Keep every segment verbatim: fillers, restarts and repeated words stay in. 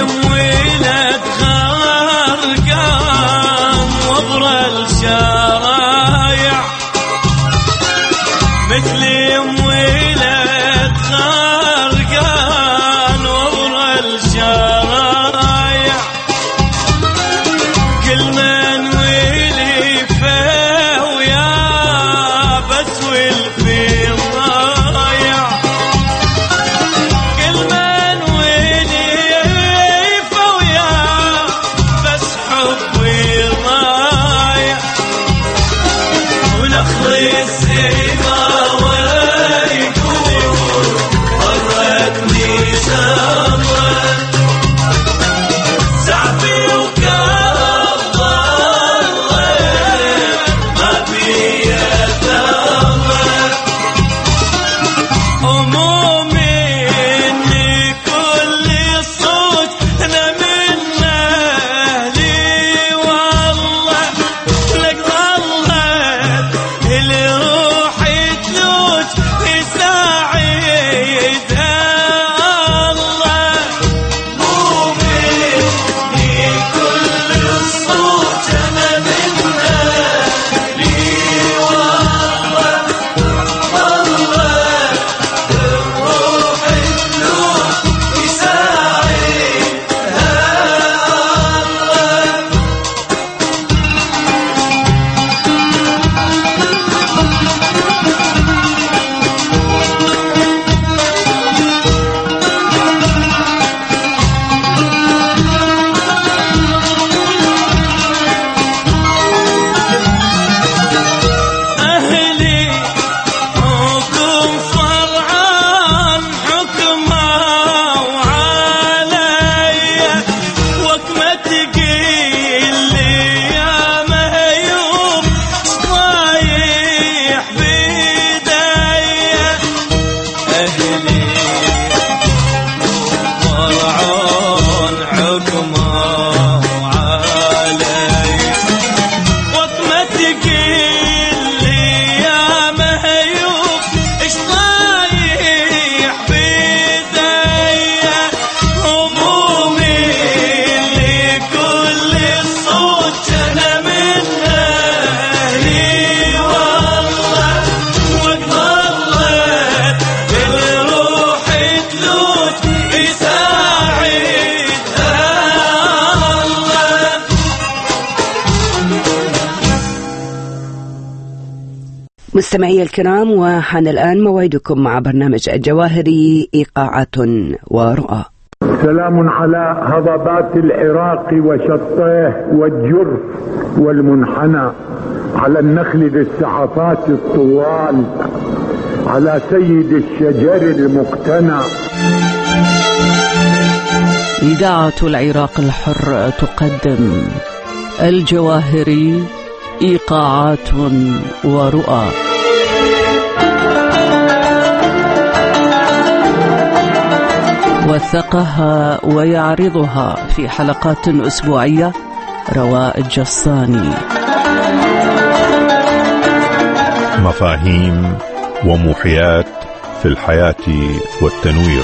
ولد غرقان وبر الشرايع، مثلي ولد غرقان وبر الشرايع، كل من ولفه ويا بس والفيض ضايع، كل من ولفه ويا بس حبي ضايع، ونخل السما ويقول غرتني سما زعفي وكالله ما بيا ثمن، همومي اني كل صوت انا من اهلي والله لك ظلت اللي روحي تلوج يساعدها الله، همومي اني كل صوت انا من اهلي والله والله روحي تلوج يساعدها الله. أهلي حكم فرعان حكمه وعليا، وكما تقيل لي يا مهيوب صايح بيديا، أهلي فرعان حكمه وعليا، وكما تقيل لي يا مهيوب ايش طايح بيديا، همومي اللي كل الصوت انا من اهلي والله وقضلت بالروح تلوج يساعدها الله. مستمعي الكرام، وحان الآن موعدكم مع برنامج الجواهري إيقاعات ورؤى. سلام على هضبات العراق وشطيه والجرف والمنحنى، على النخل ذي السحفات الطوال، على سيد الشجر المقتنى. إذاعة العراق الحر تقدم الجواهري إيقاعات ورؤى. وثقها ويعرضها في حلقات أسبوعية رواء الجصاني. مفاهيم وموحيات في الحياة والتنوير.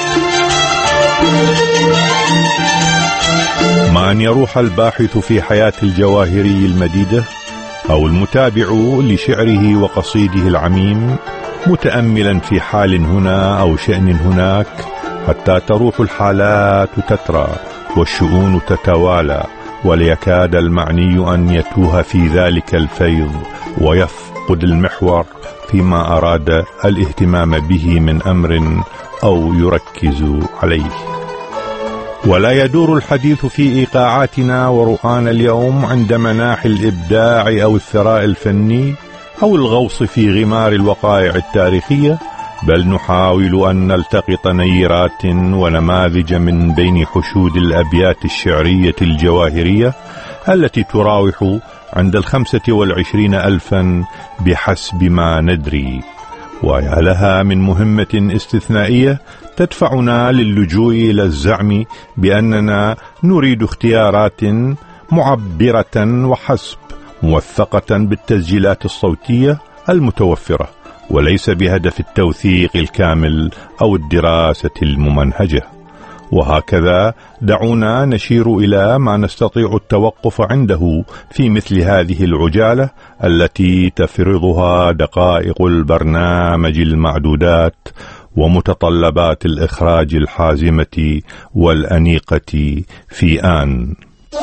مع أن يروح الباحث في حياة الجواهري المديدة أو المتابع لشعره وقصيده العميم متأملا في حال هنا أو شأن هناك، حتى تروح الحالات تترى والشؤون تتوالى، وليكاد المعني أن يتوه في ذلك الفيض ويفقد المحور فيما أراد الاهتمام به من أمر أو يركز عليه. ولا يدور الحديث في إيقاعاتنا ورؤانا اليوم عند مناحي الإبداع أو الثراء الفني أو الغوص في غمار الوقائع التاريخية، بل نحاول أن نلتقط نيرات ونماذج من بين حشود الأبيات الشعرية الجواهرية التي تراوح عند الخمسة والعشرين ألفا بحسب ما ندري. ويا لها من مهمة استثنائية تدفعنا للجوء إلى الزعم بأننا نريد اختيارات معبرة وحسب، موثقة بالتسجيلات الصوتية المتوفرة، وليس بهدف التوثيق الكامل أو الدراسة الممنهجة. وهكذا دعونا نشير إلى ما نستطيع التوقف عنده في مثل هذه العجالة التي تفرضها دقائق البرنامج المعدودات ومتطلبات الإخراج الحازمة والأنيقة في آن.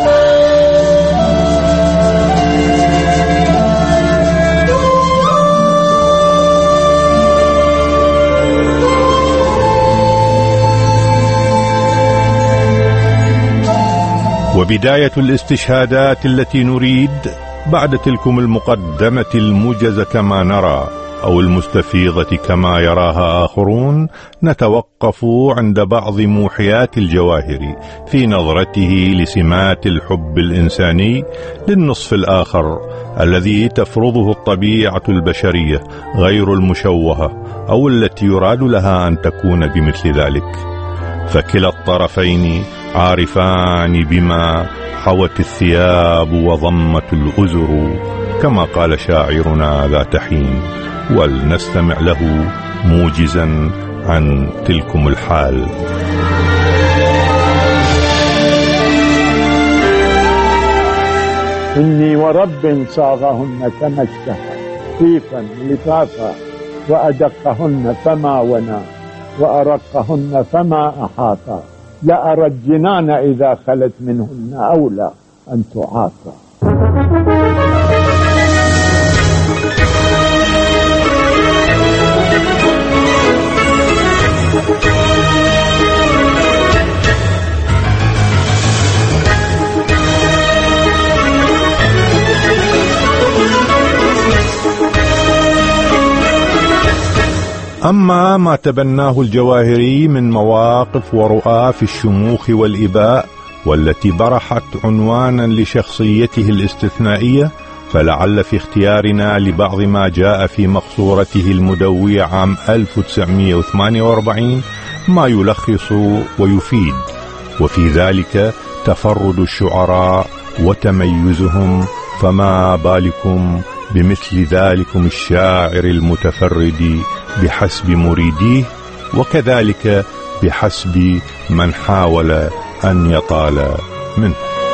وبداية الاستشهادات التي نريد بعد تلكم المقدمة الموجزة كما نرى أو المستفيضة كما يراها آخرون، نتوقف عند بعض موحيات الجواهري في نظرته لسمات الحب الإنساني للنصف الآخر الذي تفرضه الطبيعة البشرية غير المشوهة أو التي يراد لها أن تكون بمثل ذلك. فكلا الطرفين عارفان بما حوت الثياب وضمت الأزر، كما قال شاعرنا ذات حين، ولنستمع له موجزا عن تلكم الحال. إني ورب صاغهن كما اشتهى، خفيفا لفافا وأدقهن فما ونا، وأرقهن فما أحاطا، لأرى الجنان إذا خلت منهن أولى أن تعاطى. أما ما تبناه الجواهري من مواقف ورؤى في الشموخ والإباء والتي برحت عنوانا لشخصيته الاستثنائية، فلعل في اختيارنا لبعض ما جاء في مقصورته المدوية عام ألف وتسعمائة وثمانية وأربعين ما يلخص ويفيد، وفي ذلك تفرد الشعراء وتميزهم، فما بالكم بمثل ذلكم الشاعر المتفرد بحسب مريديه، وكذلك بحسب من حاول أن يطال منه.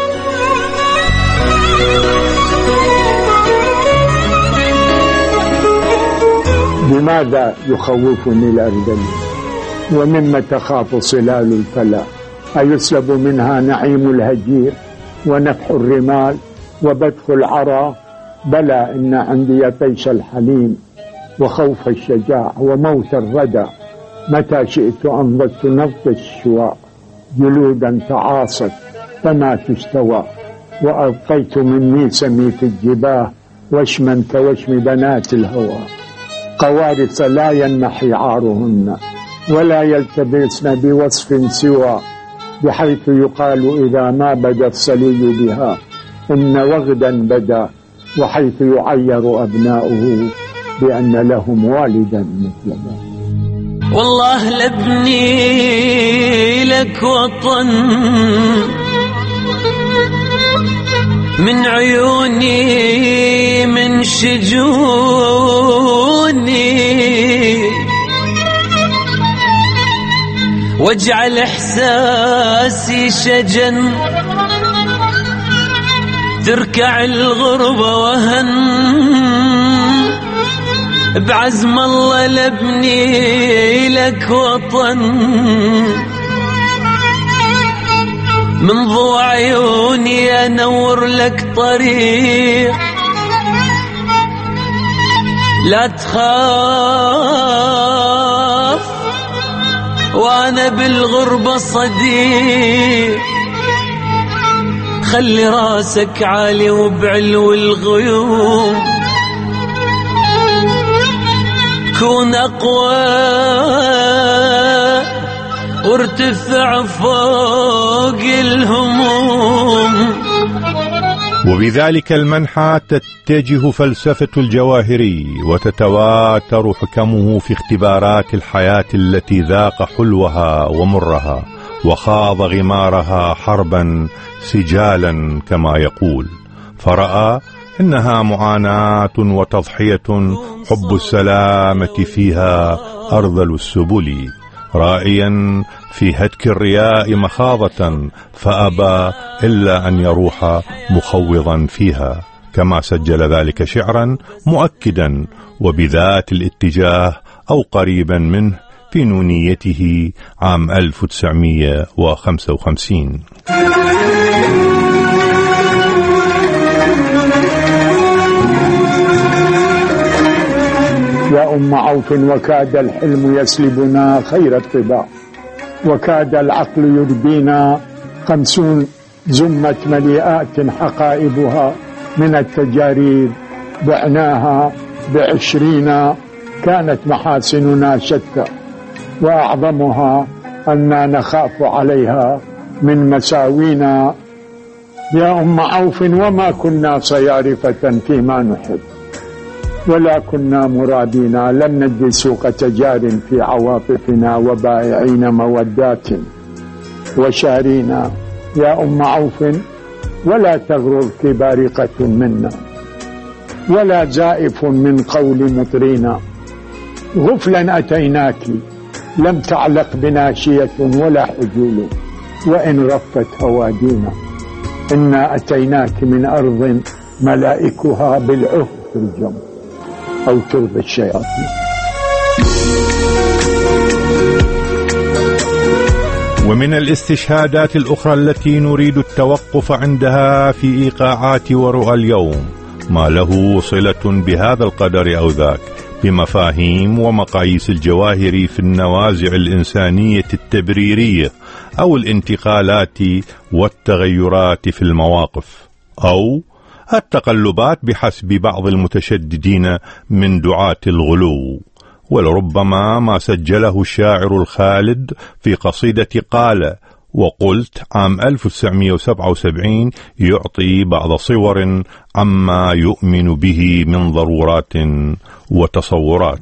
لماذا يخوفني الأردن؟ ومما تخاف صلال الفلا؟ أيسلب منها نعيم الهجير ونفح الرمال وبدخ العرى؟ بلى إن عندي طيش الحليم وخوف الشجاع وموت الردى، متى شئت أنضجت نبض الشواء، جلودا تعاصت فما تستوى، وأبقيت مني سميت الجباه وشما كوشم بنات الهوى، قوارث لا ينمحي عارهن ولا يلتبسن بوصف سوى، بحيث يقال إذا ما بدا الصلي بها إن وغدا بدا، وحيث يعير أبناؤه بأن لهم والدا مثل ذلك. والله لابني لك وطن من عيوني من شجوني، واجعل إحساسي شجن تركع الغربة وهن، بعزم الله لابني لك وطن من ضوء عيوني أنور لك طريق، لا تخاف وأنا بالغربة صديق، خلي راسك عالي وبعلو الغيوم، كون أقوى وارتفع فوق الهموم. وبذلك المنحى تتجه فلسفة الجواهري وتتواتر حكمه في اختبارات الحياة التي ذاق حلوها ومرها وخاض غمارها حربا سجالا كما يقول، فرأى إنها معاناة وتضحية حب السلامة فيها أرذل السبل، رائيا في هتك الرياء مخاضة، فأبى إلا أن يروح مخوضا فيها، كما سجل ذلك شعرا مؤكدا وبذات الاتجاه أو قريبا منه في نونيته عام ألف وتسعمائة وخمسة وخمسين. يا أم عوف وكاد الحلم يسلبنا خير الطباع، وكاد العقل يردينا خمسون زمة مليئات حقائبها من التجاريد بعناها بعشرين، كانت محاسننا شتى وأعظمها أننا نخاف عليها من مساوينا. يا أم عوف وما كنا صيارفة فيما نحب، ولا كنا مرادين، لم ندي سوق تجار في عواطفنا وبائعين مودات وشارينا. يا أم عوف ولا تغررك بارقة منا، ولا زائف من قول مطرينا. غفلا أتيناك لم تعلق بناشية ولا حجول، وإن رفت هوادينا. إنا أتيناك من أرض ملائكها بالعهد ترجم أو ترضي الشياطين. ومن الاستشهادات الأخرى التي نريد التوقف عندها في إيقاعات ورؤى اليوم ما له صلة بهذا القدر أو ذاك بمفاهيم ومقاييس الجواهر في النوازع الإنسانية التبريرية أو الانتقالات والتغيرات في المواقف، أو التقلبات بحسب بعض المتشددين من دعاة الغلو. ولربما ما سجله الشاعر الخالد في قصيدة قال وقلت عام ألف وتسعمائة وسبعة وسبعين يعطي بعض صور عما يؤمن به من ضرورات وتصورات.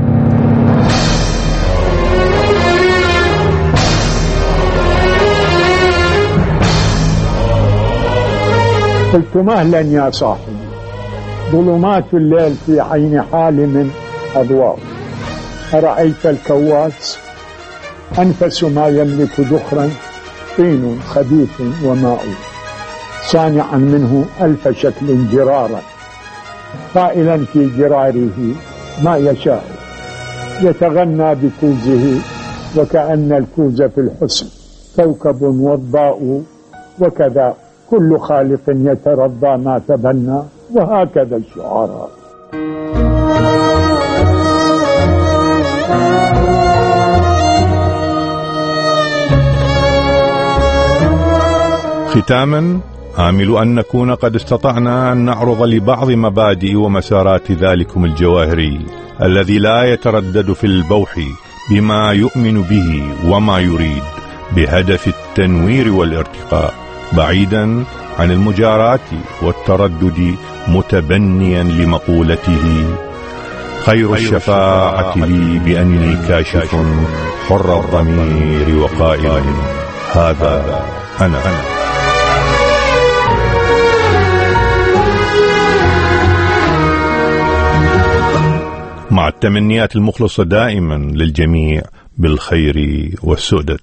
قلت مهلا يا صاحبي، ظلمات الليل في عين حالم أضواء. أرأيت الكواس أنفس ما يملك ذخرا، طين خبيث وماء، صانعا منه ألف شكل جرارا، قائلا في جراره ما يشاء، يتغنى بكوزه وكأن الكوز في الحسن كوكب وضاء، وكذا كل خالق يترضى ما تبنى، وهكذا الشعراء. ختاما آمل أن نكون قد استطعنا أن نعرض لبعض مبادئ ومسارات ذلكم الجواهري الذي لا يتردد في البوح بما يؤمن به وما يريد بهدف التنوير والارتقاء، بعيدا عن المجارات والتردد، متبنيا لمقولته خير الشفاعة لي بأني كاشف حر الضمير وقائل هذا أنا, أنا. مع التمنيات المخلصة دائما للجميع بالخير والسؤدد.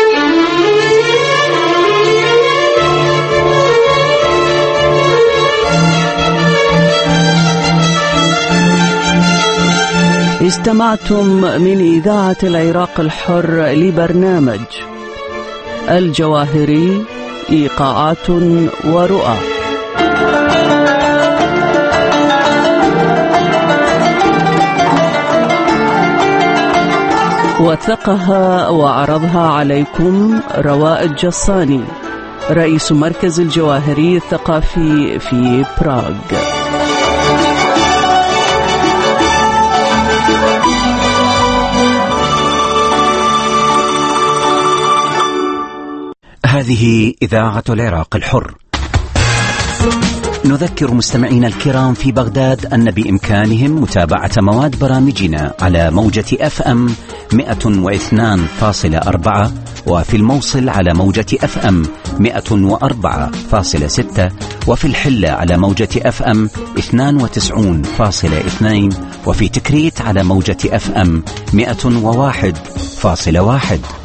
استمعتم من إذاعة العراق الحر لبرنامج الجواهري إيقاعات ورؤى. وثقها وعرضها عليكم رواء الجصاني، رئيس مركز الجواهري الثقافي في براغ. هذه إذاعة العراق الحر. نذكر مستمعينا الكرام في بغداد أن بإمكانهم متابعة مواد برامجنا على موجة أف أم مئة واثنين فاصلة أربعة، وفي الموصل على موجة أف أم مئة وأربعة فاصلة ستة، وفي الحلة على موجة أف أم اثنين وتسعين فاصلة اثنين، وفي تكريت على موجة أف أم مئة وواحد فاصلة واحد.